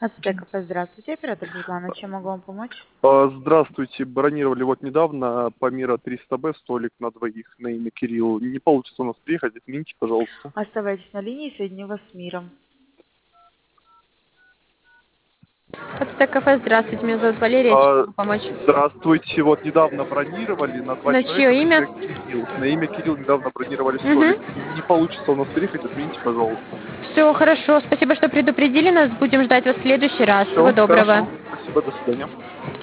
Ацтеков, здравствуйте, оператор Светлана, чем могу вам помочь? Здравствуйте. Бронировали вот недавно по Мира 300Б столик на двоих на имя Кирилл. Не получится у нас приехать, отмените, пожалуйста. Оставайтесь на линии, соединю вас с миром. Ацтеков, здравствуйте, меня зовут Валерия, чем могу помочь? Здравствуйте. Вот недавно бронировали на два На человека чье на имя? имя Кирилл. На имя Кирилл недавно бронировали столик. Угу. Не получится у нас приехать, отмените, пожалуйста. Все, хорошо, спасибо, что предупредили нас, будем ждать вас в следующий раз. Всего Все, доброго. хорошо. Спасибо, до свидания.